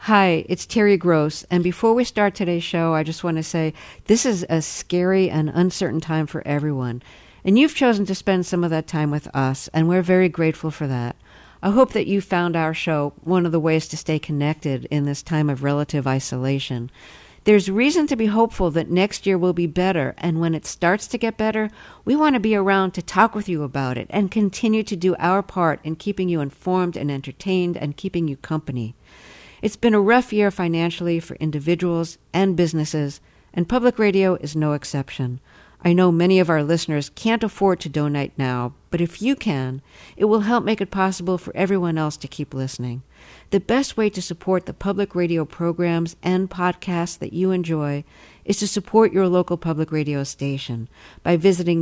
Hi, it's Terry Gross, and before we start today's show, I just want to say this is a scary and uncertain time for everyone, and you've chosen to spend some of that time with us, and we're very grateful for that. I hope that you found our show one of the ways to stay connected in this time of relative isolation. There's reason to be hopeful that next year will be better, and when it starts to get better, we want to be around to talk with you about it and continue to do our part in keeping you informed and entertained and keeping you company. It's been a rough year financially for individuals and businesses, and public radio is no exception. I know many of our listeners can't afford to donate now, but if you can, it will help make it possible for everyone else to keep listening. The best way to support the public radio programs and podcasts that you enjoy is to support your local public radio station by visiting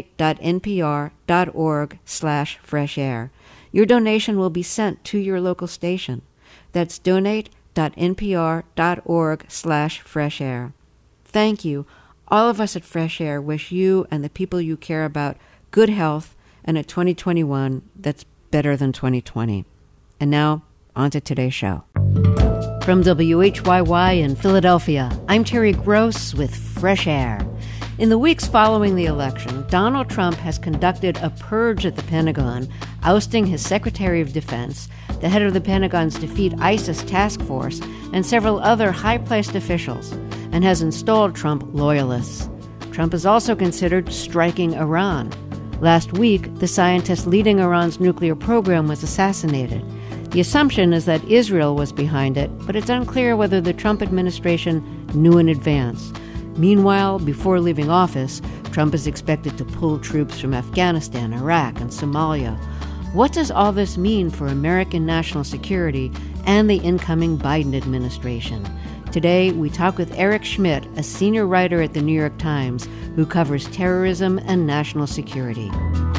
donate.npr.org/freshair. Your donation will be sent to your local station. That's donate.npr.org/freshair. Thank you. All of us at Fresh Air wish you and the people you care about good health and a 2021 that's better than 2020. And now, on to today's show. From WHYY in Philadelphia, I'm Terry Gross with Fresh Air. In the weeks following the election, Donald Trump has conducted a purge at the Pentagon, ousting his Secretary of Defense, the head of the Pentagon's Defeat ISIS task force, and several other high-placed officials, and has installed Trump loyalists. Trump has also considered striking Iran. Last week, the scientist leading Iran's nuclear program was assassinated. The assumption is that Israel was behind it, but it's unclear whether the Trump administration knew in advance. Meanwhile, before leaving office, Trump is expected to pull troops from Afghanistan, Iraq, and Somalia. What does all this mean for American national security and the incoming Biden administration? Today, we talk with Eric Schmidt, a senior writer at the New York Times, who covers terrorism and national security.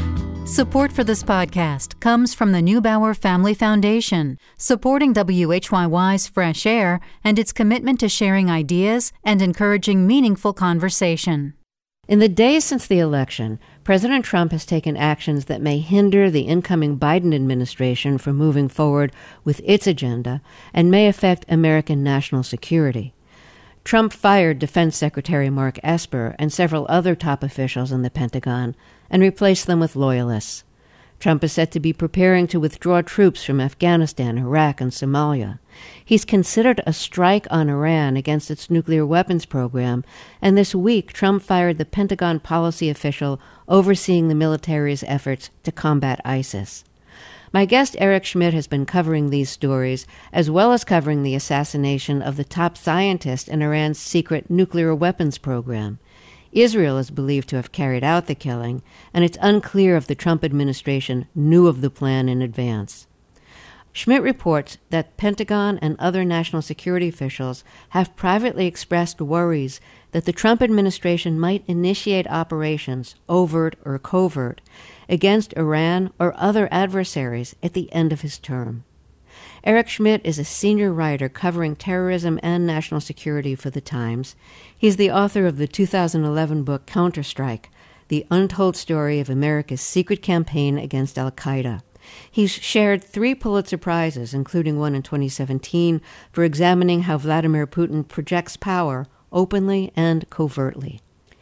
Support for this podcast comes from the Neubauer Family Foundation, supporting WHYY's Fresh Air and its commitment to sharing ideas and encouraging meaningful conversation. In the days since the election, President Trump has taken actions that may hinder the incoming Biden administration from moving forward with its agenda and may affect American national security. Trump fired Defense Secretary Mark Esper and several other top officials in the Pentagon and replaced them with loyalists. Trump is said to be preparing to withdraw troops from Afghanistan, Iraq, and Somalia. He's considered a strike on Iran against its nuclear weapons program, and this week Trump fired the Pentagon policy official overseeing the military's efforts to combat ISIS. My guest Eric Schmidt has been covering these stories, as well as covering the assassination of the top scientist in Iran's secret nuclear weapons program. Israel is believed to have carried out the killing, and it's unclear if the Trump administration knew of the plan in advance. Schmidt reports that Pentagon and other national security officials have privately expressed worries that the Trump administration might initiate operations, overt or covert, against Iran or other adversaries at the end of his term. Eric Schmidt is a senior writer covering terrorism and national security for The Times. He's the author of the 2011 book Counterstrike, The Untold Story of America's Secret Campaign Against al-Qaeda. He's shared 3 Pulitzer Prizes, including one in 2017, for examining how Vladimir Putin projects power openly and covertly.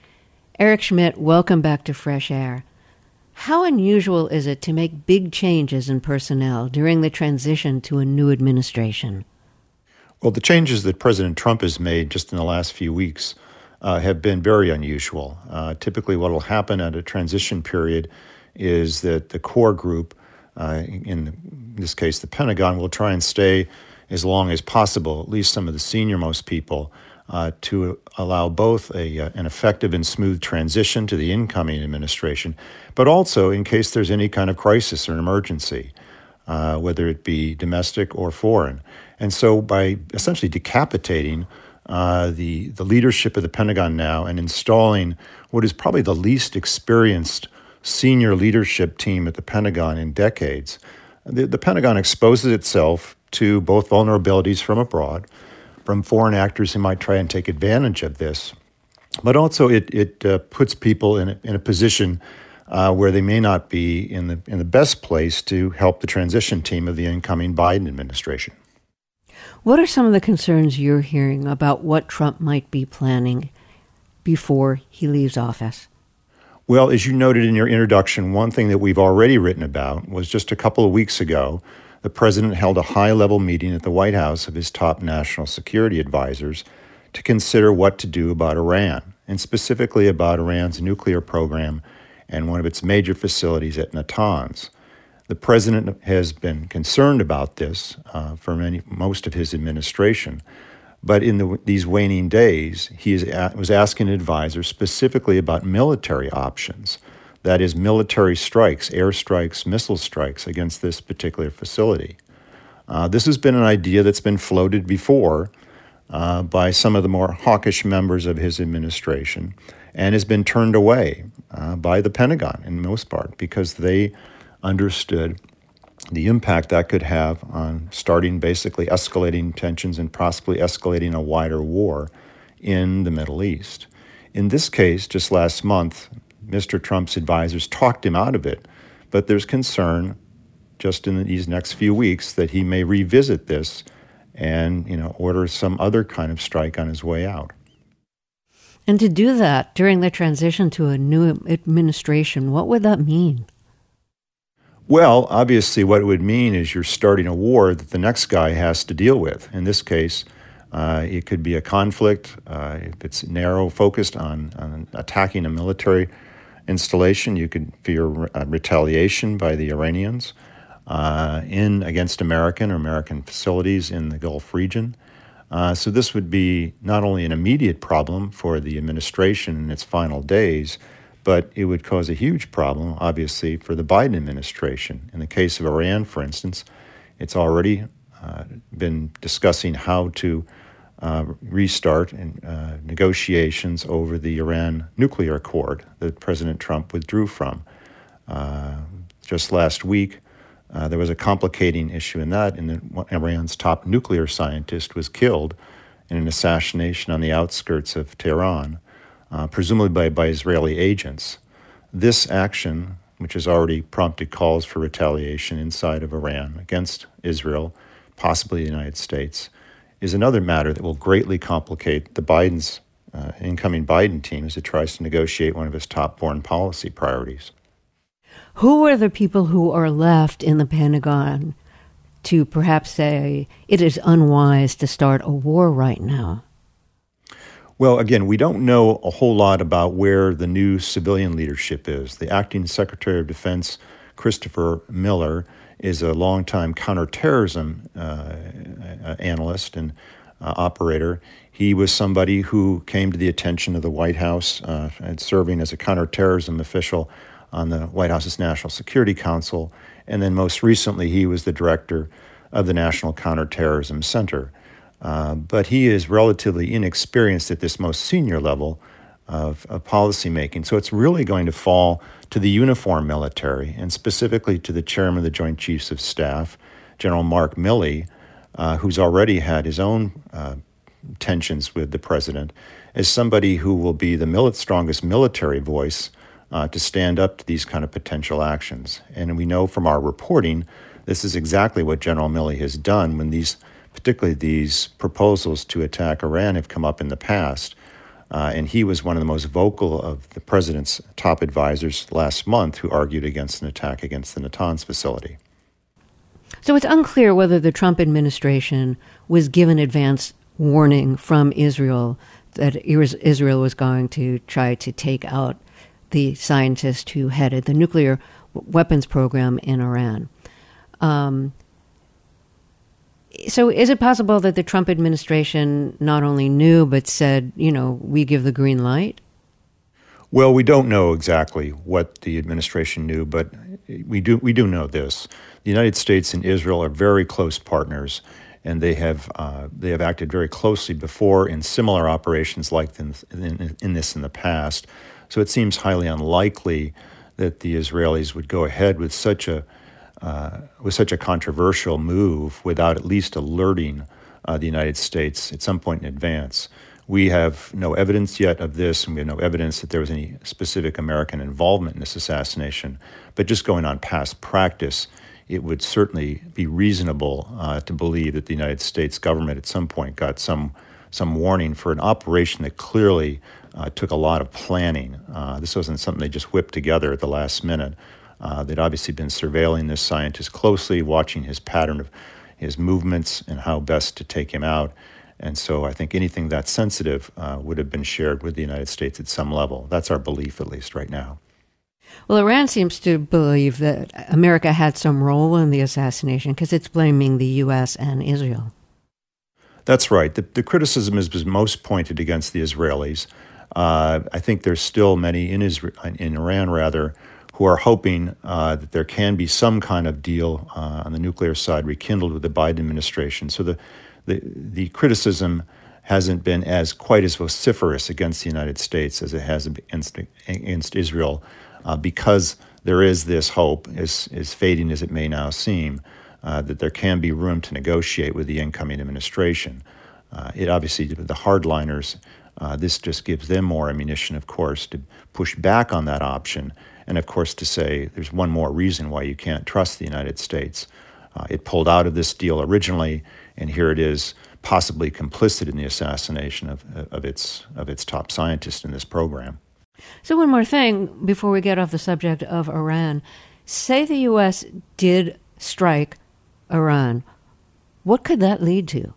Eric Schmidt, welcome back to Fresh Air. How unusual is it to make big changes in personnel during the transition to a new administration? Well, the changes that President Trump has made just in the last few weeks have been very unusual. Typically, what will happen at a transition period is that the core group, in this case the Pentagon, will try and stay as long as possible, at least some of the senior-most people, to allow both an effective and smooth transition to the incoming administration, but also in case there's any kind of crisis or emergency, whether it be domestic or foreign. And so by essentially decapitating the leadership of the Pentagon now and installing what is probably the least experienced senior leadership team at the Pentagon in decades, the Pentagon exposes itself to both vulnerabilities from abroad, from foreign actors who might try and take advantage of this, but also it puts people in a position where they may not be in the best place to help the transition team of the incoming Biden administration. What are some of the concerns you're hearing about what Trump might be planning before he leaves office? Well, as you noted in your introduction, one thing that we've already written about was just a couple of weeks ago, the president held a high-level meeting at the White House of his top national security advisors to consider what to do about Iran, and specifically about Iran's nuclear program and one of its major facilities at Natanz. The president has been concerned about this for most of his administration, but in these waning days, he was asking advisors specifically about military options, that is, military strikes, airstrikes, missile strikes against this particular facility. This has been an idea that's been floated before by some of the more hawkish members of his administration and has been turned away by the Pentagon in most part because they understood the impact that could have on starting basically escalating tensions and possibly escalating a wider war in the Middle East. In this case, just last month, Mr. Trump's advisors talked him out of it, but there's concern just in these next few weeks that he may revisit this and, order some other kind of strike on his way out. And to do that during the transition to a new administration, what would that mean? Well, obviously what it would mean is you're starting a war that the next guy has to deal with. In this case, it could be a conflict. If it's narrow, focused on attacking a military installation, you could fear retaliation by the Iranians against American facilities in the Gulf region. So this would be not only an immediate problem for the administration in its final days, but it would cause a huge problem, obviously, for the Biden administration. In the case of Iran, for instance, it's already been discussing how to restart negotiations over the Iran nuclear accord that President Trump withdrew from. Just last week, there was a complicating issue in that, Iran's top nuclear scientist was killed in an assassination on the outskirts of Tehran, presumably by Israeli agents. This action, which has already prompted calls for retaliation inside of Iran against Israel, possibly the United States, is another matter that will greatly complicate the incoming Biden team as it tries to negotiate one of his top foreign policy priorities. Who are the people who are left in the Pentagon to perhaps say it is unwise to start a war right now? Well, again, we don't know a whole lot about where the new civilian leadership is. The acting Secretary of Defense, Christopher Miller, is a longtime counterterrorism analyst and operator. He was somebody who came to the attention of the White House and serving as a counterterrorism official on the White House's National Security Council. And then most recently, he was the director of the National Counterterrorism Center. But he is relatively inexperienced at this most senior level of policymaking. So it's really going to fall to the uniformed military, and specifically to the chairman of the Joint Chiefs of Staff, General Mark Milley, who's already had his own tensions with the president, as somebody who will be the strongest military voice to stand up to these kind of potential actions. And we know from our reporting, this is exactly what General Milley has done when particularly these proposals to attack Iran have come up in the past. And he was one of the most vocal of the president's top advisors last month who argued against an attack against the Natanz facility. So it's unclear whether the Trump administration was given advance warning from Israel that Israel was going to try to take out the scientist who headed the nuclear weapons program in Iran. So is it possible that the Trump administration not only knew, but said, we give the green light? Well, we don't know exactly what the administration knew, but we do know this. The United States and Israel are very close partners, and they have acted very closely before in similar operations like in the past. So it seems highly unlikely that the Israelis would go ahead with such a controversial move without at least alerting the United States at some point in advance. We have no evidence yet of this, and we have no evidence that there was any specific American involvement in this assassination. But just going on past practice, it would certainly be reasonable to believe that the United States government at some point got some warning for an operation that clearly took a lot of planning. This wasn't something they just whipped together at the last minute. They'd obviously been surveilling this scientist closely, watching his pattern of his movements and how best to take him out. And so I think anything that sensitive would have been shared with the United States at some level. That's our belief, at least right now. Well, Iran seems to believe that America had some role in the assassination because it's blaming the U.S. and Israel. That's right. The criticism is most pointed against the Israelis. I think there's still many in Iran, who are hoping that there can be some kind of deal on the nuclear side rekindled with the Biden administration. So the criticism hasn't been quite as vociferous against the United States as it has against Israel, because there is this hope, as fading as it may now seem, that there can be room to negotiate with the incoming administration. It obviously, the hardliners, this just gives them more ammunition, of course, to push back on that option. And of course, to say there's one more reason why you can't trust the United States. It pulled out of this deal originally, and here it is, possibly complicit in the assassination of its top scientist in this program. So one more thing before we get off the subject of Iran. Say the U.S. did strike Iran. What could that lead to?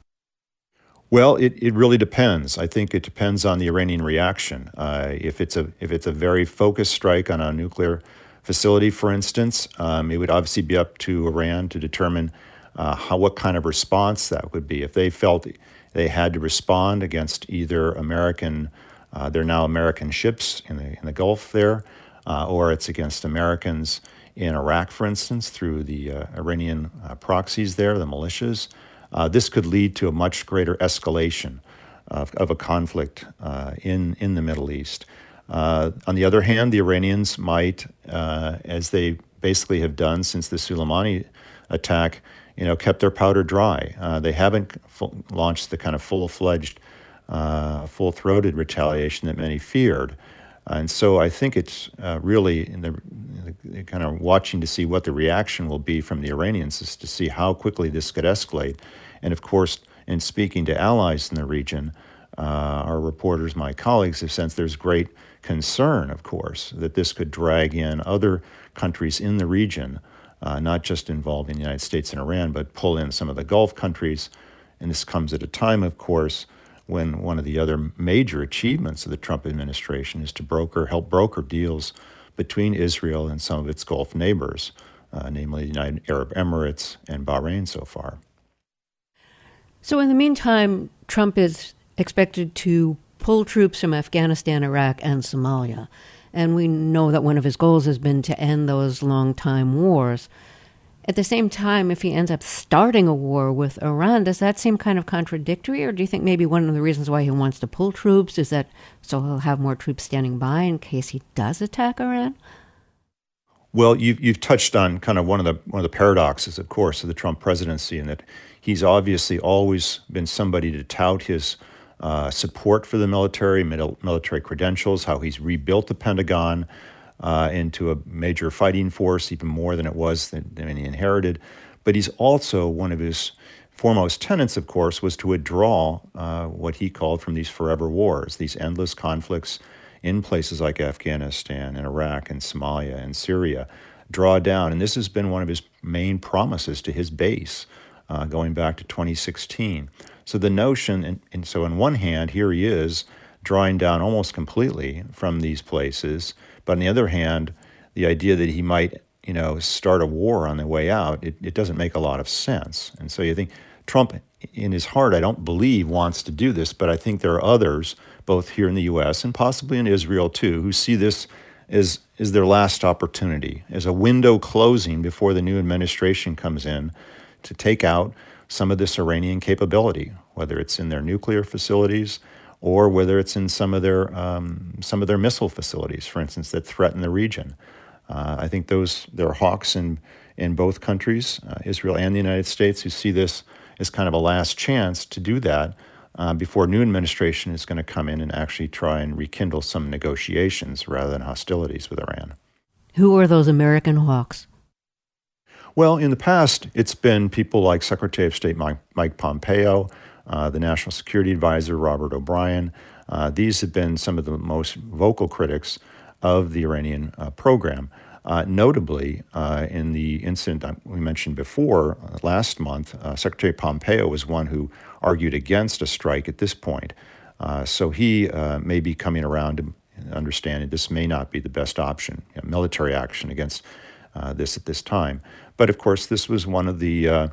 Well, it really depends. I think it depends on the Iranian reaction. If it's a very focused strike on a nuclear facility, for instance, it would obviously be up to Iran to determine what kind of response that would be. If they felt they had to respond against either they're now American ships in the Gulf there, or it's against Americans in Iraq, for instance, through the Iranian proxies there, the militias. This could lead to a much greater escalation of a conflict in the Middle East. On the other hand, the Iranians might, as they basically have done since the Soleimani attack, kept their powder dry. They haven't launched the kind of full-fledged, full-throated retaliation that many feared. And so I think it's really in the kind of watching to see what the reaction will be from the Iranians, is to see how quickly this could escalate. And of course, in speaking to allies in the region, our reporters, my colleagues, have sensed there's great concern, of course, that this could drag in other countries in the region, not just involving the United States and Iran, but pull in some of the Gulf countries. And this comes at a time, of course, when one of the other major achievements of the Trump administration is to help broker deals between Israel and some of its Gulf neighbors, namely the United Arab Emirates and Bahrain so far. So in the meantime, Trump is expected to pull troops from Afghanistan, Iraq, and Somalia. And we know that one of his goals has been to end those long-time wars. At the same time, if he ends up starting a war with Iran, does that seem kind of contradictory? Or do you think maybe one of the reasons why he wants to pull troops is that so he'll have more troops standing by in case he does attack Iran? Well, you've touched on kind of one of the paradoxes, of course, of the Trump presidency, in that he's obviously always been somebody to tout his support for the military credentials, how he's rebuilt the Pentagon into a major fighting force, even more than it was than he inherited. But he's also, one of his foremost tenets, of course, was to withdraw what he called from these forever wars, these endless conflicts in places like Afghanistan and Iraq and Somalia and Syria, draw down. And this has been one of his main promises to his base going back to 2016. So the notion, and so on one hand, here he is drawing down almost completely from these places. But on the other hand, the idea that he might, start a war on the way out, it doesn't make a lot of sense. And so you think Trump, in his heart, I don't believe wants to do this, but I think there are others, both here in the U.S. and possibly in Israel too, who see this as their last opportunity, as a window closing before the new administration comes in to take out some of this Iranian capability, whether it's in their nuclear facilities or whether it's in some of their missile facilities, for instance, that threaten the region. I think there are hawks in both countries, Israel and the United States, who see this as kind of a last chance to do that before a new administration is going to come in and actually try and rekindle some negotiations rather than hostilities with Iran. Who are those American hawks? Well, in the past, it's been people like Secretary of State Mike Pompeo, the National Security Advisor Robert O'Brien. These have been some of the most vocal critics of the Iranian program. Notably, in the incident we mentioned before, last month, Secretary Pompeo was one who argued against a strike at this point. So he may be coming around to understanding this may not be the best option, military action against this at this time. But of course, this was one of the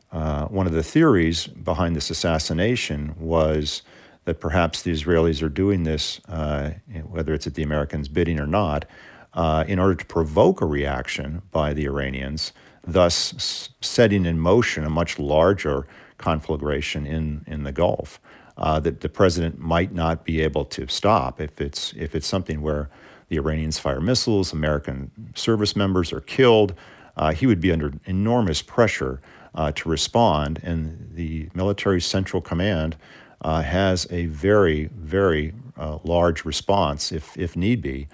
theories behind this assassination was that perhaps the Israelis are doing this, whether it's at the Americans' bidding or not, in order to provoke a reaction by the Iranians, thus setting in motion a much larger conflagration in the Gulf that the president might not be able to stop if it's something where the Iranians fire missiles, American service members are killed. He would be under enormous pressure to respond, and the military central command has a very, very large response, if need be,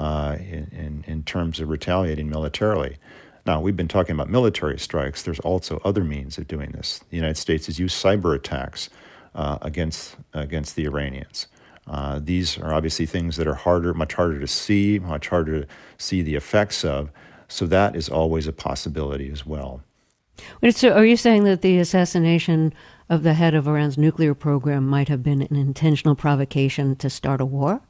in terms of retaliating militarily. Now, we've been talking about military strikes. There's also other means of doing this. The United States has used cyber attacks against the Iranians. These are obviously things that are much harder to see the effects of. So that is always a possibility as well. So are you saying that the assassination of the head of Iran's nuclear program might have been an intentional provocation to start a war?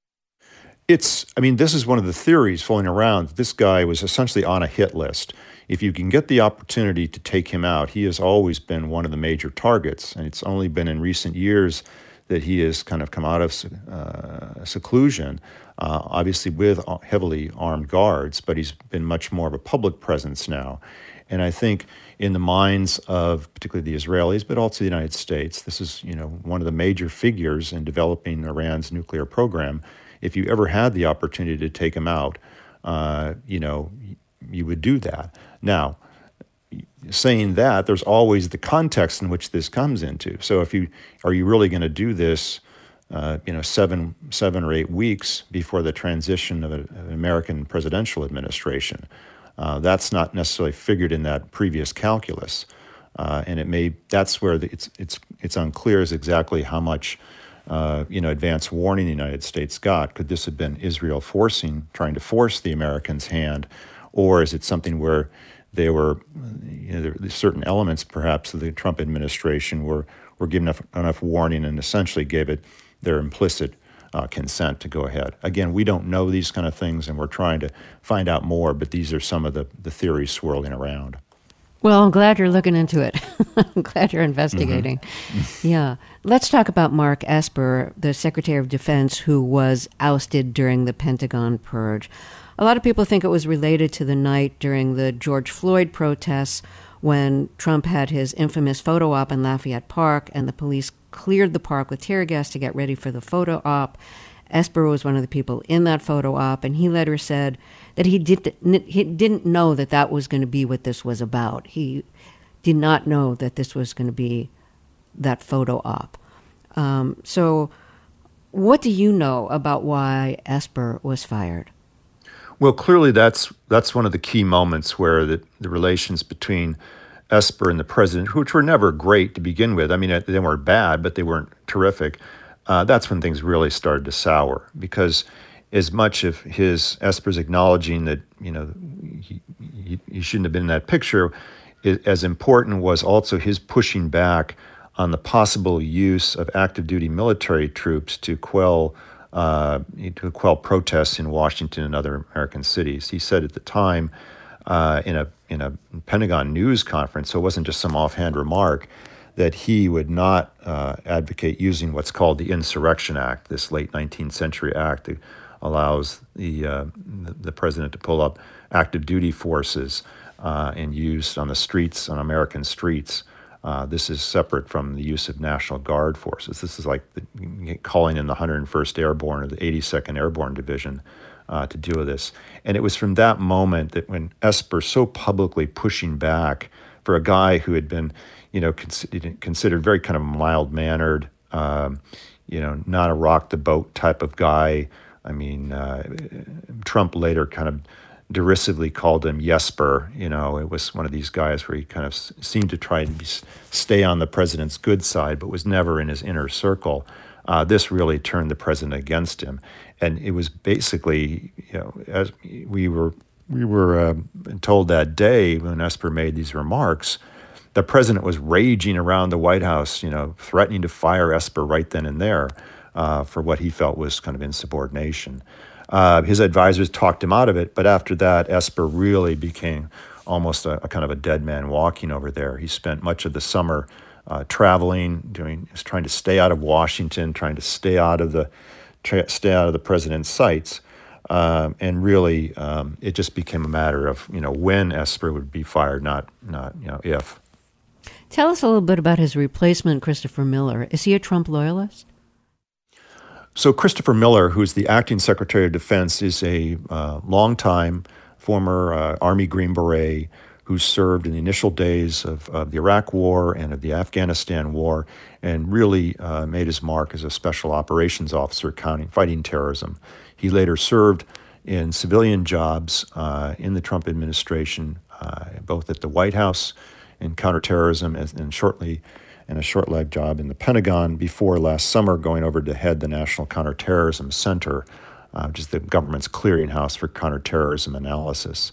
This is one of the theories floating around. This guy was essentially on a hit list. If you can get the opportunity to take him out, he has always been one of the major targets. And it's only been in recent years that he has kind of come out of seclusion, obviously with heavily armed guards, but he's been much more of a public presence now. And I think in the minds of particularly the Israelis, but also the United States, this is one of the major figures in developing Iran's nuclear program. If you ever had the opportunity to take him out, you would do that. Now, saying that, there's always the context in which this comes into. So are you really going to do this, 7 or 8 weeks before the transition of an American presidential administration? That's not necessarily figured in that previous calculus, and that's where it's unclear as exactly how much advance warning the United States got. Could this have been Israel trying to force the Americans' hand, or is it something where they were, certain elements perhaps of the Trump administration were given enough warning and essentially gave it their implicit consent to go ahead. Again, we don't know these kind of things, and we're trying to find out more, but these are some of the theories swirling around. Well, I'm glad you're looking into it. I'm glad you're investigating. Mm-hmm. Yeah. Let's talk about Mark Esper, the Secretary of Defense, who was ousted during the Pentagon purge. A lot of people think it was related to the night during the George Floyd protests when Trump had his infamous photo op in Lafayette Park and the police cleared the park with tear gas to get ready for the photo op. Esper was one of the people in that photo op, and he later said that he didn't know that was going to be what this was about. He did not know that this was going to be that photo op. So what do you know about why Esper was fired? Well, clearly that's one of the key moments where the relations between Esper and the president, which were never great to begin with. I mean, they weren't bad, but they weren't terrific. That's when things really started to sour, because as much of Esper's acknowledging that, he shouldn't have been in that picture, as important was also his pushing back on the possible use of active duty military troops to quell protests in Washington and other American cities. He said at the time in a Pentagon news conference, so it wasn't just some offhand remark, that he would not advocate using what's called the Insurrection Act, this late 19th century act that allows the president to pull up active duty forces and use on the streets, on American streets. This is separate from the use of National Guard forces. This is like calling in the 101st Airborne or the 82nd Airborne Division to deal with this. And it was from that moment that when Esper so publicly pushing back for a guy who had been, considered very kind of mild-mannered, not a rock-the-boat type of guy. I mean, Trump later kind of derisively called him Jesper. It was one of these guys where he kind of seemed to try to stay on the president's good side, but was never in his inner circle. This really turned the president against him. And it was basically, as we were told that day when Esper made these remarks, the president was raging around the White House, threatening to fire Esper right then and there for what he felt was kind of insubordination. His advisors talked him out of it, but after that, Esper really became almost a kind of a dead man walking over there. He spent much of the summer traveling, trying to stay out of Washington, trying to stay out of the president's sights. And really, it just became a matter of, when Esper would be fired, not if. Tell us a little bit about his replacement, Christopher Miller. Is he a Trump loyalist? So Christopher Miller, who's the acting Secretary of Defense, is a longtime former Army Green Beret who served in the initial days of the Iraq War and of the Afghanistan War, and really made his mark as a special operations officer fighting terrorism. He later served in civilian jobs in the Trump administration, both at the White House in counterterrorism and shortly in a short-lived job in the Pentagon before last summer going over to head the National Counterterrorism Center, which is the government's clearinghouse for counterterrorism analysis.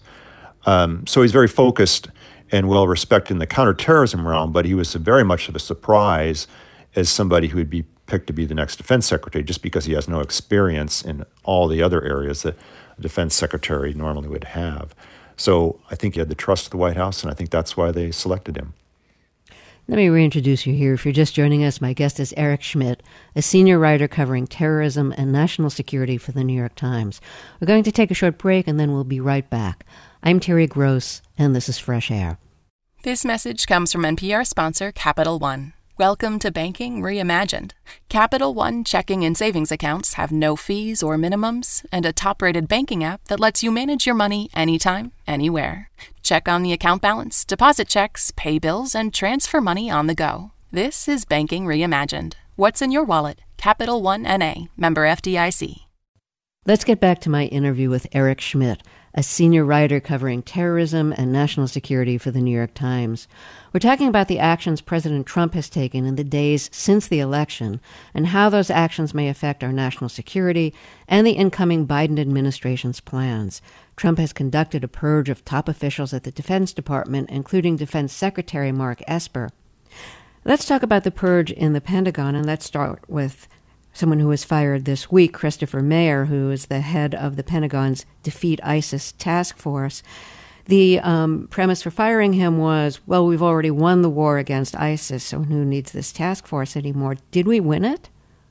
So he's very focused and well-respected in the counterterrorism realm, but he was very much of a surprise as somebody who would be picked to be the next defense secretary just because he has no experience in all the other areas that a defense secretary normally would have. So I think he had the trust of the White House, and I think that's why they selected him. Let me reintroduce you here. If you're just joining us, my guest is Eric Schmidt, a senior writer covering terrorism and national security for the New York Times. We're going to take a short break, and then we'll be right back. I'm Terry Gross, and this is Fresh Air. This message comes from NPR sponsor Capital One. Welcome to Banking Reimagined. Capital One checking and savings accounts have no fees or minimums and a top-rated banking app that lets you manage your money anytime, anywhere. Check on the account balance, deposit checks, pay bills, and transfer money on the go. This is Banking Reimagined. What's in your wallet? Capital One N.A., member FDIC. Let's get back to my interview with Eric Schmidt, a senior writer covering terrorism and national security for the New York Times. We're talking about the actions President Trump has taken in the days since the election and how those actions may affect our national security and the incoming Biden administration's plans. Trump has conducted a purge of top officials at the Defense Department, including Defense Secretary Mark Esper. Let's talk about the purge in the Pentagon, and let's start with someone who was fired this week, Christopher Mayer, who is the head of the Pentagon's Defeat ISIS Task Force. The premise for firing him was, well, we've already won the war against ISIS, so who needs this task force anymore? Did we win it?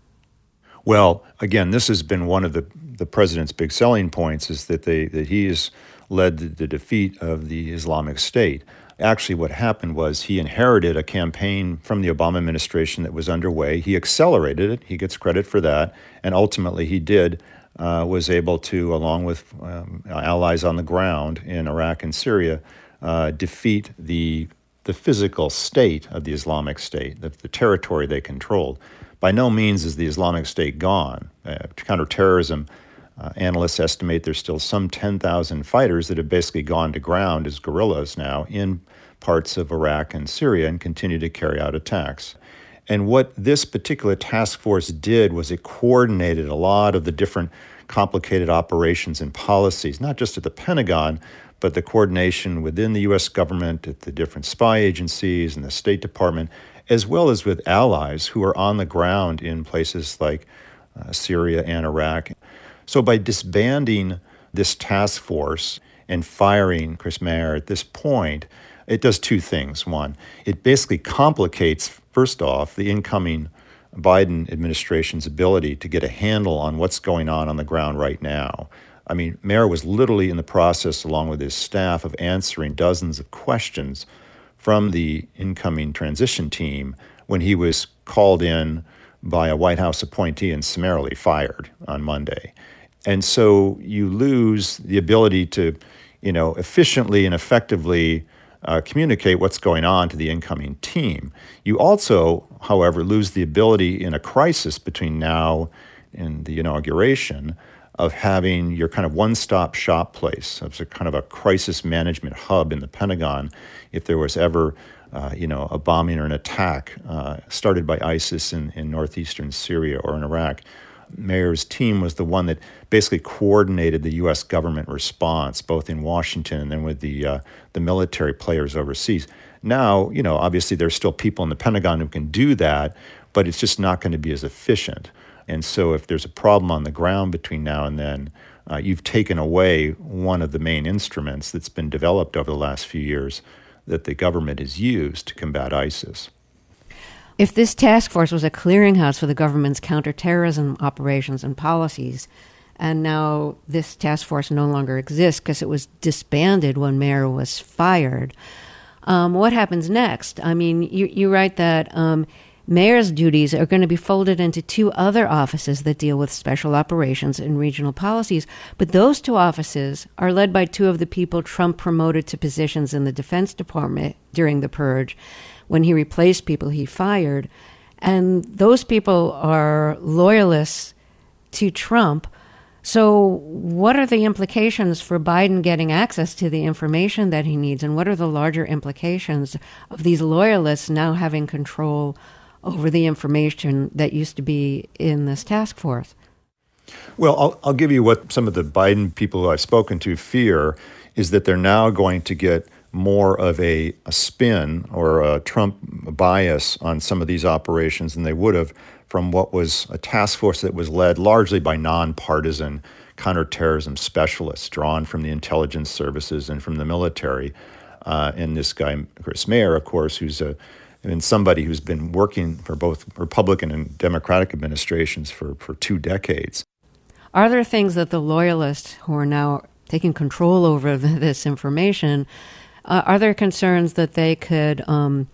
Well, again, this has been one of the president's big selling points, is that he has led the defeat of the Islamic State. Actually, what happened was he inherited a campaign from the Obama administration that was underway. He accelerated it. He gets credit for that. And ultimately, he was able to, along with allies on the ground in Iraq and Syria, defeat the physical state of the Islamic State, the territory they controlled. By no means is the Islamic State gone. Counterterrorism analysts estimate there's still some 10,000 fighters that have basically gone to ground as guerrillas now in parts of Iraq and Syria and continue to carry out attacks. And what this particular task force did was it coordinated a lot of the different complicated operations and policies, not just at the Pentagon, but the coordination within the U.S. government, at the different spy agencies and the State Department, as well as with allies who are on the ground in places like Syria and Iraq. So by disbanding this task force and firing Chris Mayer at this point, it does two things. One, it basically complicates, first off, the incoming Biden administration's ability to get a handle on what's going on the ground right now. I mean, Mayer was literally in the process, along with his staff, of answering dozens of questions from the incoming transition team when he was called in by a White House appointee and summarily fired on Monday. And so you lose the ability to, efficiently and effectively communicate what's going on to the incoming team. You also, however, lose the ability in a crisis between now and the inauguration of having your kind of one-stop shop place, of a kind of a crisis management hub in the Pentagon, if there was ever, a bombing or an attack started by ISIS in northeastern Syria or in Iraq. Mayer's team was the one that basically coordinated the U.S. government response, both in Washington and then with the military players overseas. Now, obviously there's still people in the Pentagon who can do that, but it's just not going to be as efficient. And so if there's a problem on the ground between now and then, you've taken away one of the main instruments that's been developed over the last few years that the government has used to combat ISIS. If this task force was a clearinghouse for the government's counterterrorism operations and policies, and now this task force no longer exists because it was disbanded when Mayer was fired, what happens next? I mean, you write that Mayer's duties are going to be folded into two other offices that deal with special operations and regional policies, but those two offices are led by two of the people Trump promoted to positions in the Defense Department during the purge, when he replaced people he fired. And those people are loyalists to Trump. So what are the implications for Biden getting access to the information that he needs? And what are the larger implications of these loyalists now having control over the information that used to be in this task force? Well, I'll give you what some of the Biden people who I've spoken to fear is that they're now going to get more of a spin or a Trump bias on some of these operations than they would have from what was a task force that was led largely by nonpartisan counterterrorism specialists drawn from the intelligence services and from the military. And this guy, Chris Mayer, of course, who's somebody who's been working for both Republican and Democratic administrations for 2 decades. Are there things that the loyalists who are now taking control over this information, are there concerns that they could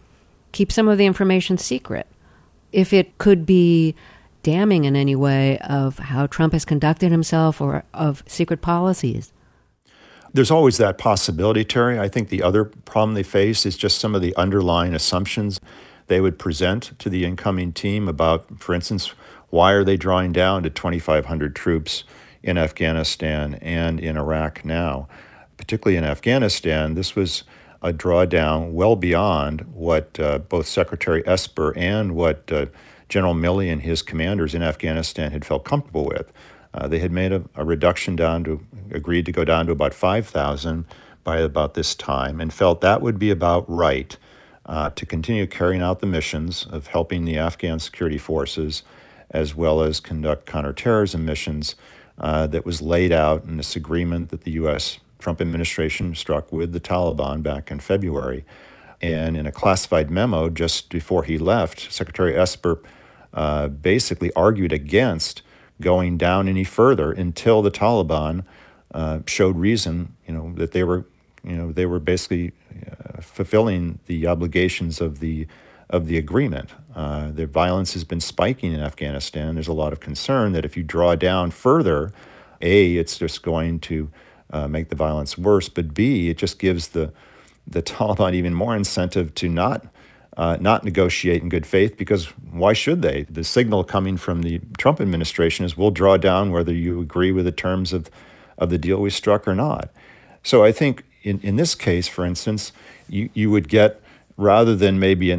keep some of the information secret? If it could be damning in any way of how Trump has conducted himself or of secret policies? There's always that possibility, Terry. I think the other problem they face is just some of the underlying assumptions they would present to the incoming team about, for instance, why are they drawing down to 2,500 troops in Afghanistan and in Iraq now? Particularly in Afghanistan, this was a drawdown well beyond what both Secretary Esper and what General Milley and his commanders in Afghanistan had felt comfortable with. They had made a reduction agreed to go down to about 5,000 by about this time, and felt that would be about right to continue carrying out the missions of helping the Afghan security forces, as well as conduct counterterrorism missions that was laid out in this agreement that the U.S. Trump administration struck with the Taliban back in February. And in a classified memo just before he left, Secretary Esper basically argued against going down any further until the Taliban showed reason, that they were basically fulfilling the obligations of the agreement. The violence has been spiking in Afghanistan. There's a lot of concern that if you draw down further, A, it's just going to make the violence worse, but B, it just gives the Taliban even more incentive to not negotiate in good faith, because why should they? The signal coming from the Trump administration is we'll draw down whether you agree with the terms of the deal we struck or not. So I think in this case, for instance, you would get, rather than maybe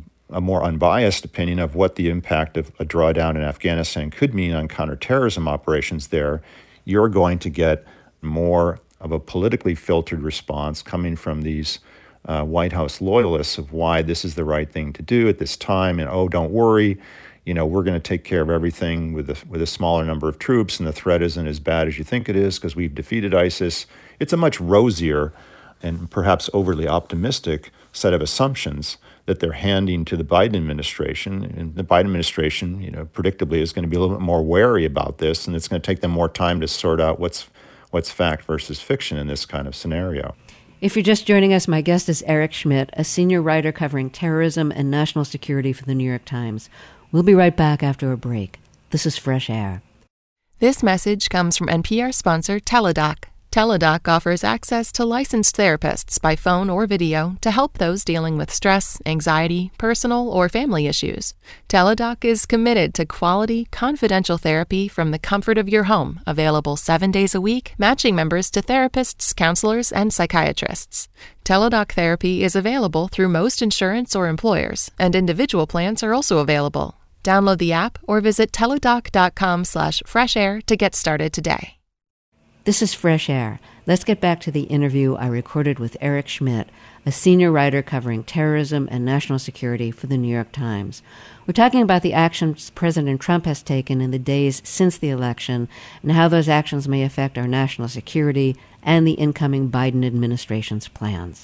a more unbiased opinion of what the impact of a drawdown in Afghanistan could mean on counterterrorism operations there, you're going to get more of a politically filtered response coming from these White House loyalists of why this is the right thing to do at this time, and don't worry, we're going to take care of everything with a smaller number of troops, and the threat isn't as bad as you think it is because we've defeated ISIS. It's a much rosier and perhaps overly optimistic set of assumptions that they're handing to the Biden administration. And the Biden administration, predictably is going to be a little bit more wary about this, and it's going to take them more time to sort out what's fact versus fiction in this kind of scenario. If you're just joining us, my guest is Eric Schmidt, a senior writer covering terrorism and national security for the New York Times. We'll be right back after a break. This is Fresh Air. This message comes from NPR sponsor Teladoc. Teladoc offers access to licensed therapists by phone or video to help those dealing with stress, anxiety, personal, or family issues. Teladoc is committed to quality, confidential therapy from the comfort of your home, available 7 days a week, matching members to therapists, counselors, and psychiatrists. Teladoc therapy is available through most insurance or employers, and individual plans are also available. Download the app or visit teladoc.com/freshair to get started today. This is Fresh Air. Let's get back to the interview I recorded with Eric Schmidt, a senior writer covering terrorism and national security for the New York Times. We're talking about the actions President Trump has taken in the days since the election and how those actions may affect our national security and the incoming Biden administration's plans.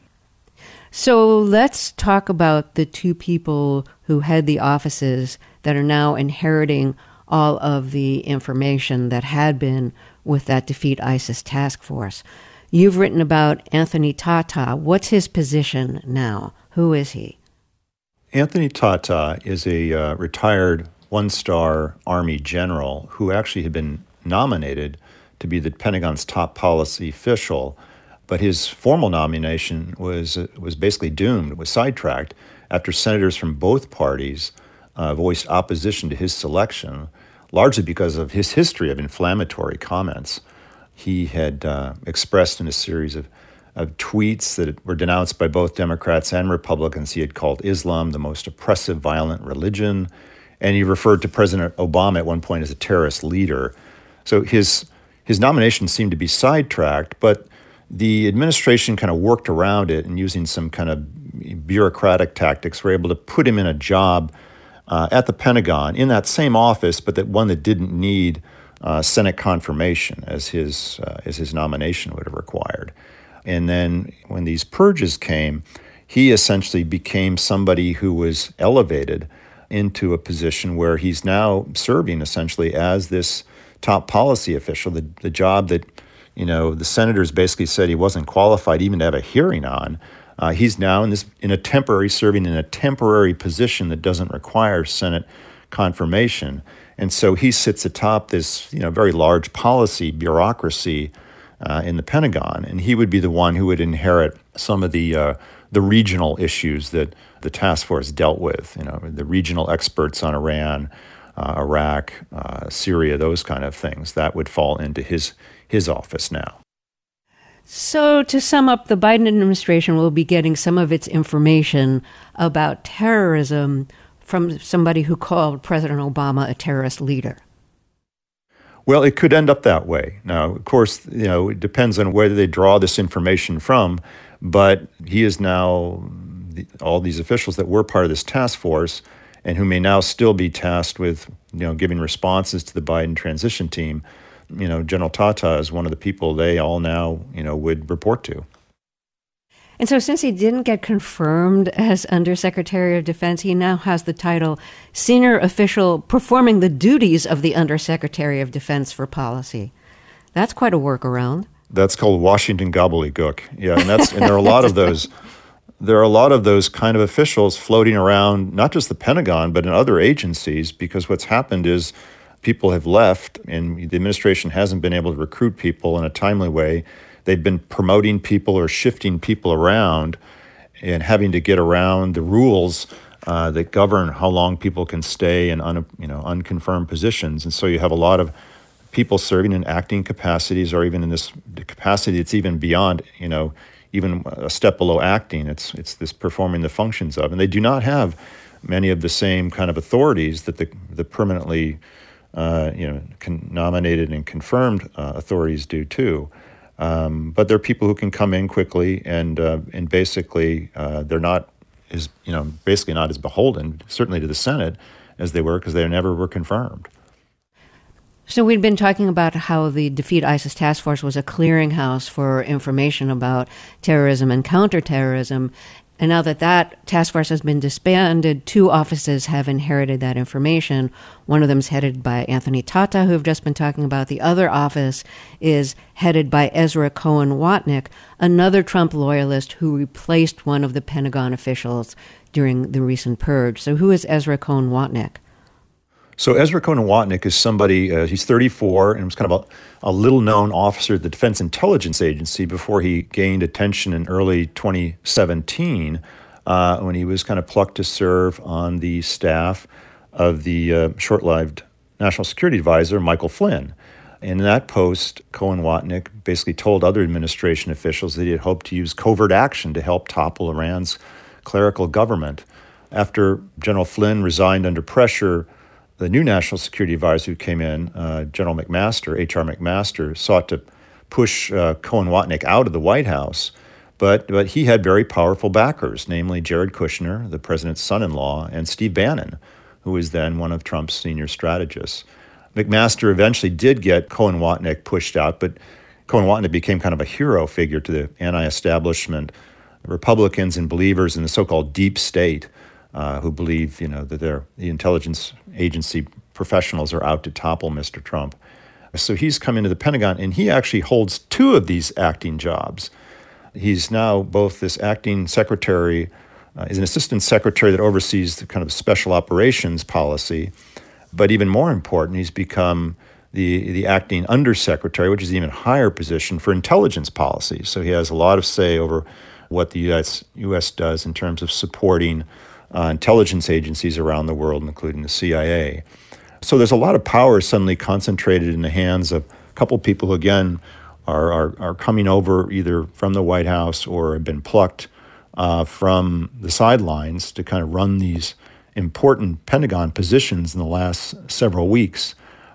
So let's talk about the two people who head the offices that are now inheriting all of the information that had been with that Defeat ISIS task force. You've written about Anthony Tata. What's his position now? Who is he? Anthony Tata is a retired one-star Army general who actually had been nominated to be the Pentagon's top policy official, but his formal nomination was basically doomed, was sidetracked after senators from both parties voiced opposition to his selection, largely because of his history of inflammatory comments. He had expressed in a series of tweets that were denounced by both Democrats and Republicans. He had called Islam the most oppressive, violent religion, and he referred to President Obama at one point as a terrorist leader. So his nomination seemed to be sidetracked, but the administration kind of worked around it and using some kind of bureaucratic tactics were able to put him in a job at the Pentagon in that same office, but that one that didn't need Senate confirmation as his nomination would have required. And then when these purges came, he essentially became somebody who was elevated into a position where he's now serving essentially as this top policy official, the job that, the senators basically said he wasn't qualified even to have a hearing on. He's now serving in a temporary position that doesn't require Senate confirmation. And so he sits atop this, very large policy bureaucracy in the Pentagon, and he would be the one who would inherit some of the regional issues that the task force dealt with. The regional experts on Iran, Iraq, Syria, those kind of things. That would fall into his office now. So to sum up, the Biden administration will be getting some of its information about terrorism from somebody who called President Obama a terrorist leader. Well, it could end up that way. Now, of course, it depends on where they draw this information from, but he is now, all these officials that were part of this task force and who may now still be tasked with, giving responses to the Biden transition team, General Tata is one of the people they all now, would report to. And so since he didn't get confirmed as Undersecretary of Defense, he now has the title Senior Official Performing the Duties of the Undersecretary of Defense for Policy. That's quite a workaround. That's called Washington gobbledygook. Yeah, and there are a lot of those. There are a lot of those kind of officials floating around, not just the Pentagon, but in other agencies, because what's happened is people have left and the administration hasn't been able to recruit people in a timely way. They've been promoting people or shifting people around and having to get around the rules that govern how long people can stay in unconfirmed positions. And so you have a lot of people serving in acting capacities or even in this capacity that's even beyond, even a step below acting. It's this performing the functions of. And they do not have many of the same kind of authorities that the permanently nominated and confirmed authorities do too. But there are people who can come in quickly and basically they're not as basically not as beholden, certainly to the Senate, as they were because they never were confirmed. So we'd been talking about how the Defeat ISIS Task Force was a clearinghouse for information about terrorism and counterterrorism. And now that task force has been disbanded, two offices have inherited that information. One of them is headed by Anthony Tata, who we've just been talking about. The other office is headed by Ezra Cohen Watnick, another Trump loyalist who replaced one of the Pentagon officials during the recent purge. So who is Ezra Cohen Watnick? So Ezra Cohen Watnick is somebody, he's 34 and was kind of a little-known officer at the Defense Intelligence Agency before he gained attention in early 2017 when he was kind of plucked to serve on the staff of the short-lived National Security Advisor, Michael Flynn. In that post, Cohen Watnick basically told other administration officials that he had hoped to use covert action to help topple Iran's clerical government. After General Flynn resigned under pressure, the new National Security Advisor who came in, General McMaster, H.R. McMaster, sought to push Cohen Watnick out of the White House, but he had very powerful backers, namely Jared Kushner, the president's son-in-law, and Steve Bannon, who was then one of Trump's senior strategists. McMaster eventually did get Cohen Watnick pushed out, but Cohen Watnick became kind of a hero figure to the anti-establishment Republicans and believers in the so-called deep state, who believe, that the intelligence agency professionals are out to topple Mr. Trump. So he's come into the Pentagon, and he actually holds two of these acting jobs. He's now both this acting secretary, is an assistant secretary that oversees the kind of special operations policy, but even more important, he's become the acting undersecretary, which is an even higher position for intelligence policy. So he has a lot of say over what the U.S. does in terms of supporting intelligence agencies around the world, including the CIA. So there's a lot of power suddenly concentrated in the hands of a couple people who, again, are coming over either from the White House or have been plucked from the sidelines to kind of run these important Pentagon positions in the last several weeks.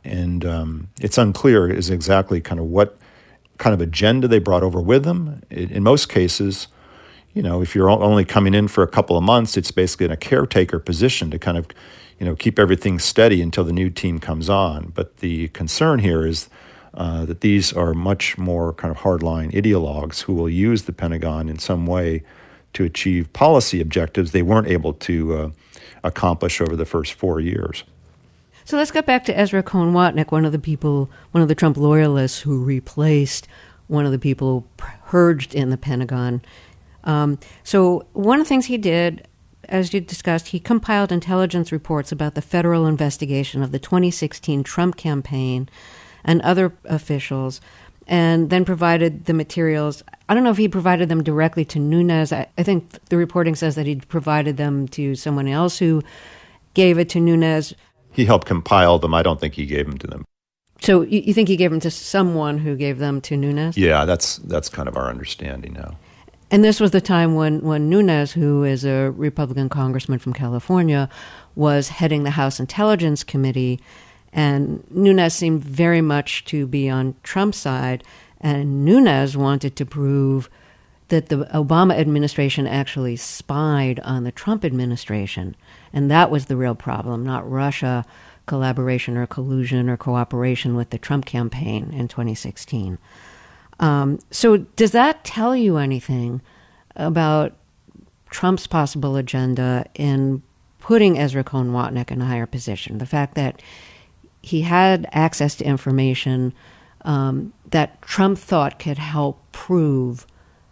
And it's unclear is exactly kind of what kind of agenda they brought over with them. In most cases, if you're only coming in for a couple of months, it's basically in a caretaker position to kind of, keep everything steady until the new team comes on. But the concern here is that these are much more kind of hardline ideologues who will use the Pentagon in some way to achieve policy objectives they weren't able to accomplish over the first 4 years. So let's get back to Ezra Cohen Watnick, one of the Trump loyalists who replaced one of the people purged in the Pentagon. So one of the things he did, as you discussed, he compiled intelligence reports about the federal investigation of the 2016 Trump campaign and other officials, and then provided the materials. I don't know if he provided them directly to Nunes. I think the reporting says that he provided them to someone else who gave it to Nunes. He helped compile them. I don't think he gave them to them. So you think he gave them to someone who gave them to Nunes? Yeah, that's kind of our understanding now. And this was the time when Nunes, who is a Republican congressman from California, was heading the House Intelligence Committee. And Nunes seemed very much to be on Trump's side. And Nunes wanted to prove that the Obama administration actually spied on the Trump administration. And that was the real problem, not Russia collaboration or collusion or cooperation with the Trump campaign in 2016. So does that tell you anything about Trump's possible agenda in putting Ezra Cohen Watnick in a higher position? The fact that he had access to information that Trump thought could help prove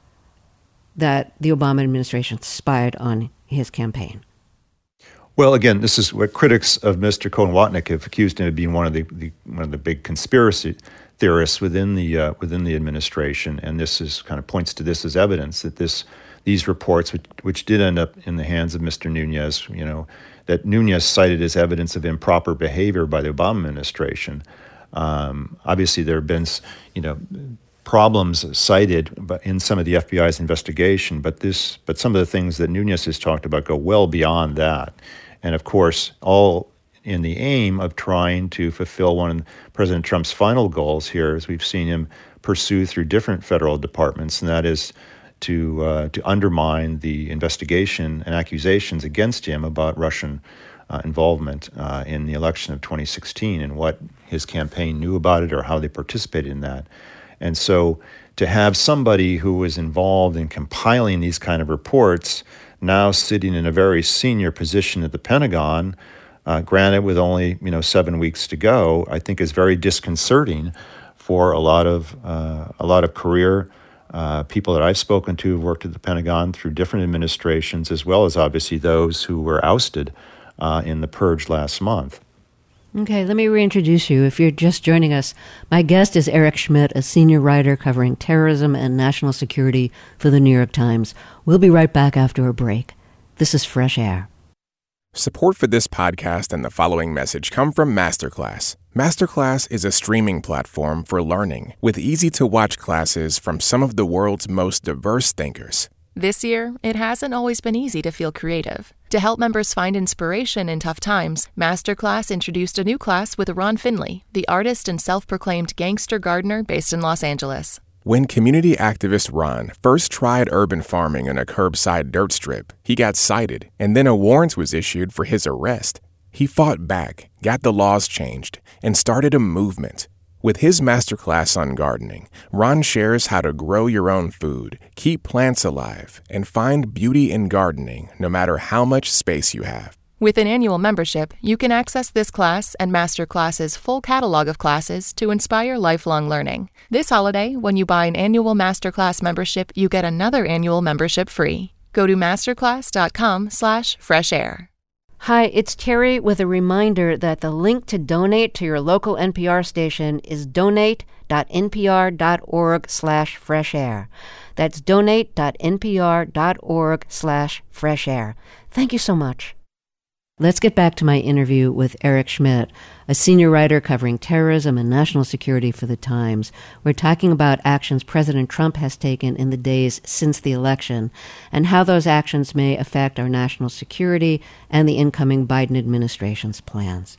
that the Obama administration spied on his campaign. Well, again, this is what critics of Mr. Cohen Watnick have accused him of being one of the big conspiracy theorists within the administration, and this is kind of points to this as evidence that these reports, which did end up in the hands of Mr. Nunes, that Nunes cited as evidence of improper behavior by the Obama administration. Obviously, there have been, problems cited in some of the FBI's investigation, but some of the things that Nunes has talked about go well beyond that. And of course, all in the aim of trying to fulfill one of President Trump's final goals here, as we've seen him pursue through different federal departments, and that is to undermine the investigation and accusations against him about Russian involvement in the election of 2016 and what his campaign knew about it or how they participated in that. And so to have somebody who was involved in compiling these kind of reports now sitting in a very senior position at the Pentagon, granted with only 7 weeks to go, I think is very disconcerting for a lot of career people that I've spoken to who've worked at the Pentagon through different administrations, as well as obviously those who were ousted in the purge last month. Okay, let me reintroduce you. If you're just joining us, my guest is Eric Schmidt, a senior writer covering terrorism and national security for the New York Times. We'll be right back after a break. This is Fresh Air. Support for this podcast and the following message come from Masterclass. Masterclass is a streaming platform for learning with easy-to-watch classes from some of the world's most diverse thinkers. This year, it hasn't always been easy to feel creative. To help members find inspiration in tough times, Masterclass introduced a new class with Ron Finley, the artist and self-proclaimed gangster gardener based in Los Angeles. When community activist Ron first tried urban farming on a curbside dirt strip, he got cited, and then a warrant was issued for his arrest. He fought back, got the laws changed, and started a movement. With his masterclass on gardening, Ron shares how to grow your own food, keep plants alive, and find beauty in gardening no matter how much space you have. With an annual membership, you can access this class and Masterclass's full catalog of classes to inspire lifelong learning. This holiday, when you buy an annual Masterclass membership, you get another annual membership free. Go to masterclass.com/freshair. Hi, it's Terry with a reminder that the link to donate to your local NPR station is donate.npr.org/freshair. That's donate.npr.org/freshair. Thank you so much. Let's get back to my interview with Eric Schmidt, a senior writer covering terrorism and national security for the Times. We're talking about actions President Trump has taken in the days since the election and how those actions may affect our national security and the incoming Biden administration's plans.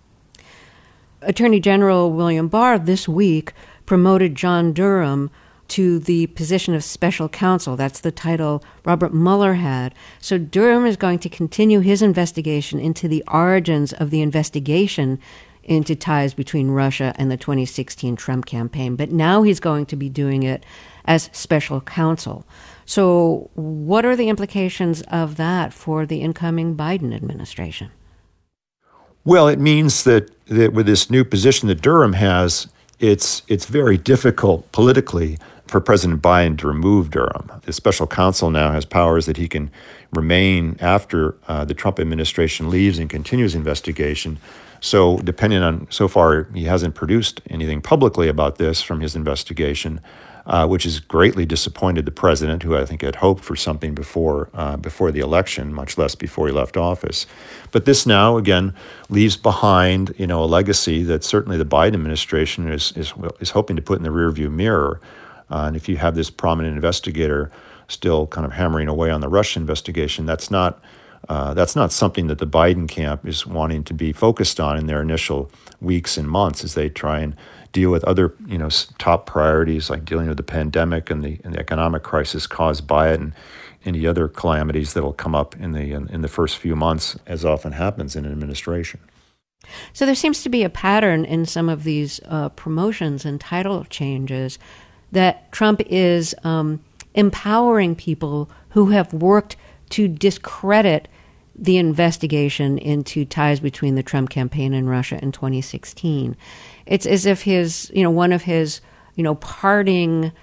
Attorney General William Barr this week promoted John Durham to the position of special counsel. That's the title Robert Mueller had. So Durham is going to continue his investigation into the origins of the investigation into ties between Russia and the 2016 Trump campaign. But now he's going to be doing it as special counsel. So what are the implications of that for the incoming Biden administration? Well, it means that with this new position that Durham has, it's very difficult politically for President Biden to remove Durham. The special counsel now has powers that he can remain after the Trump administration leaves and continues investigation. So depending on, so far, he hasn't produced anything publicly about this from his investigation, which has greatly disappointed the president, who I think had hoped for something before the election, much less before he left office. But this now, again, leaves behind, a legacy that certainly the Biden administration is hoping to put in the rearview mirror. And if you have this prominent investigator still kind of hammering away on the Russia investigation, that's not something that the Biden camp is wanting to be focused on in their initial weeks and months as they try and deal with other, top priorities like dealing with the pandemic and the economic crisis caused by it, and any other calamities that will come up in the first few months, as often happens in an administration. So there seems to be a pattern in some of these promotions and title changes that Trump is empowering people who have worked to discredit the investigation into ties between the Trump campaign and Russia in 2016. It's as if his, one of his, parting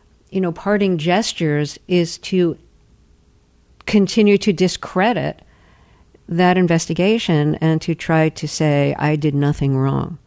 gestures is to continue to discredit that investigation and to try to say, I did nothing wrong.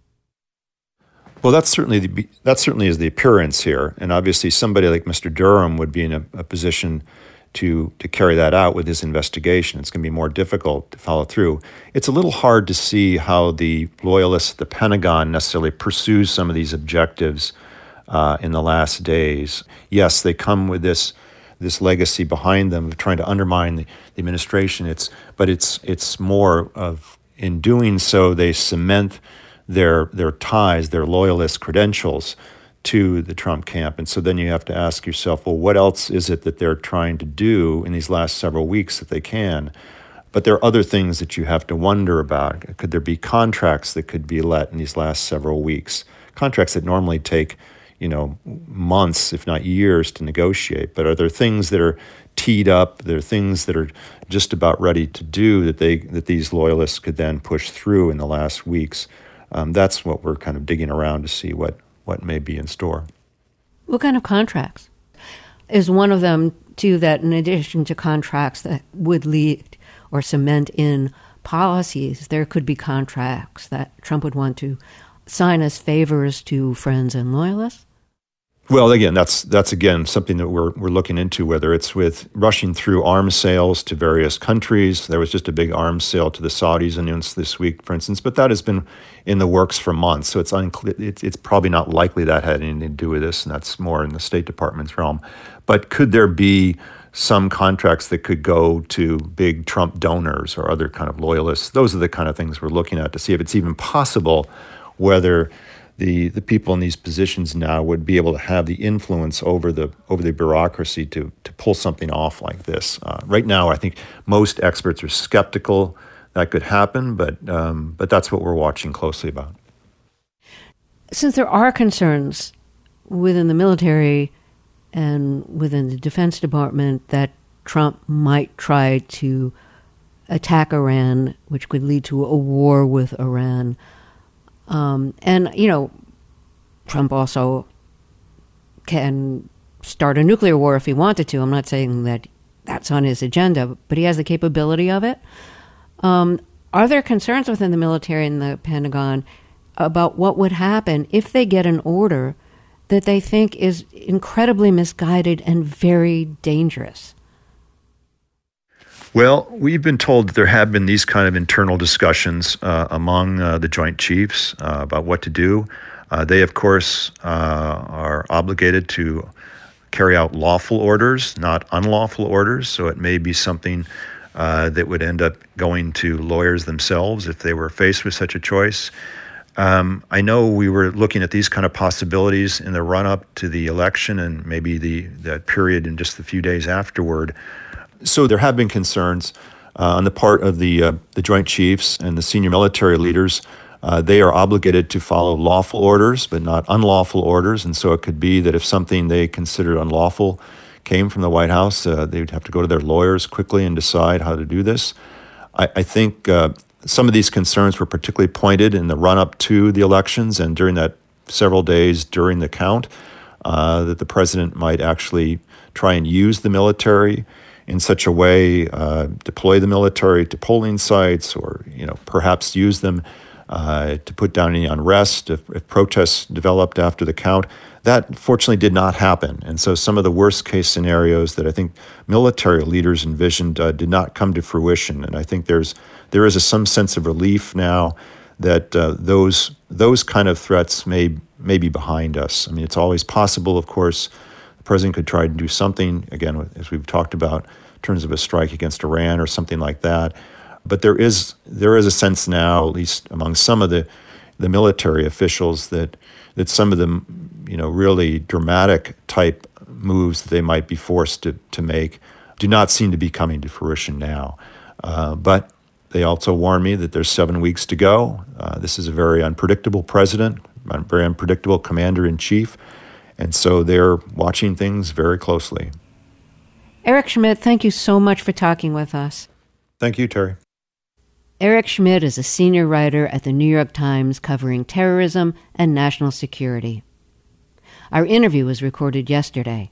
Well, that certainly is the appearance here, and obviously somebody like Mr. Durham would be in a position to carry that out with his investigation. It's going to be more difficult to follow through. It's a little hard to see how the loyalists at the Pentagon necessarily pursue some of these objectives in the last days. Yes, they come with this legacy behind them of trying to undermine the administration. But it's more of, in doing so, they cement their ties, their loyalist credentials to the Trump camp. And so then you have to ask yourself, well, what else is it that they're trying to do in these last several weeks that they can? But there are other things that you have to wonder about. Could there be contracts that could be let in these last several weeks? Contracts that normally take, months, if not years, to negotiate. But are there things that are teed up? There are things that are just about ready to do that these loyalists could then push through in the last weeks? That's what we're kind of digging around to see what may be in store. What kind of contracts? Is one of them, too, that in addition to contracts that would lead or cement in policies, there could be contracts that Trump would want to sign as favors to friends and loyalists? Well, again, that's again something that we're looking into, whether it's with rushing through arms sales to various countries. There was just a big arms sale to the Saudis announced this week, for instance, but that has been in the works for months. So it's unclear. It's probably not likely that had anything to do with this, and that's more in the State Department's realm. But could there be some contracts that could go to big Trump donors or other kind of loyalists? Those are the kind of things we're looking at to see if it's even possible, whether the people in these positions now would be able to have the influence over the bureaucracy to pull something off like this. Right now, I think most experts are skeptical that could happen, but that's what we're watching closely about. Since there are concerns within the military and within the Defense Department that Trump might try to attack Iran, which could lead to a war with Iran, and, Trump also can start a nuclear war if he wanted to. I'm not saying that that's on his agenda, but he has the capability of it. Are there concerns within the military and the Pentagon about what would happen if they get an order that they think is incredibly misguided and very dangerous? Well, we've been told that there have been these kind of internal discussions among the Joint Chiefs about what to do. They, of course, are obligated to carry out lawful orders, not unlawful orders. So it may be something that would end up going to lawyers themselves if they were faced with such a choice. I know we were looking at these kind of possibilities in the run-up to the election and maybe that period in just a few days afterward. So there have been concerns on the part of the Joint Chiefs and the senior military leaders. They are obligated to follow lawful orders, but not unlawful orders. And so it could be that if something they considered unlawful came from the White House, they would have to go to their lawyers quickly and decide how to do this. I think some of these concerns were particularly pointed in the run-up to the elections and during that several days during the count, that the president might actually try and use the military in such a way, deploy the military to polling sites, or perhaps use them to put down any unrest if protests developed after the count. That fortunately did not happen, and so some of the worst case scenarios that I think military leaders envisioned did not come to fruition. And I think there is some sense of relief now that those kind of threats may be behind us. I mean, it's always possible, of course. The president could try to do something, again, as we've talked about, in terms of a strike against Iran or something like that. But there is a sense now, at least among some of the military officials, that some of the really dramatic type moves that they might be forced to make do not seem to be coming to fruition now. But they also warn me that there's 7 weeks to go. This is a very unpredictable president, a very unpredictable commander-in-chief. And so they're watching things very closely. Eric Schmidt, thank you so much for talking with us. Thank you, Terry. Eric Schmidt is a senior writer at the New York Times covering terrorism and national security. Our interview was recorded yesterday.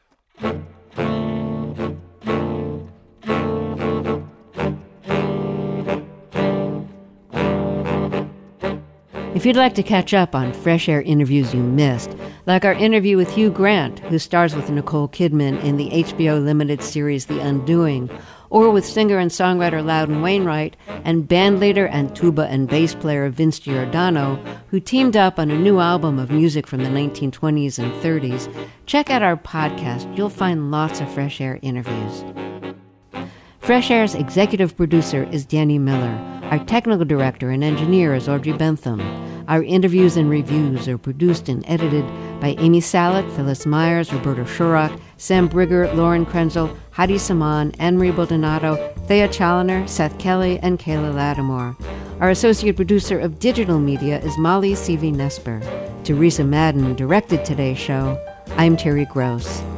If you'd like to catch up on Fresh Air interviews you missed, like our interview with Hugh Grant, who stars with Nicole Kidman in the HBO limited series The Undoing, or with singer and songwriter Loudon Wainwright and bandleader and tuba and bass player Vince Giordano, who teamed up on a new album of music from the 1920s and 30s, check out our podcast. You'll find lots of Fresh Air interviews. Fresh Air's executive producer is Danny Miller. Our technical director and engineer is Audrey Bentham. Our interviews and reviews are produced and edited by Amy Salet, Phyllis Myers, Roberta Shurrock, Sam Brigger, Lauren Krenzel, Hadi Saman, Anne-Marie Baldonado, Thea Challoner, Seth Kelly, and Kayla Lattimore. Our associate producer of digital media is Molly Seavey-Nesper. Teresa Madden directed today's show. I'm Terry Gross.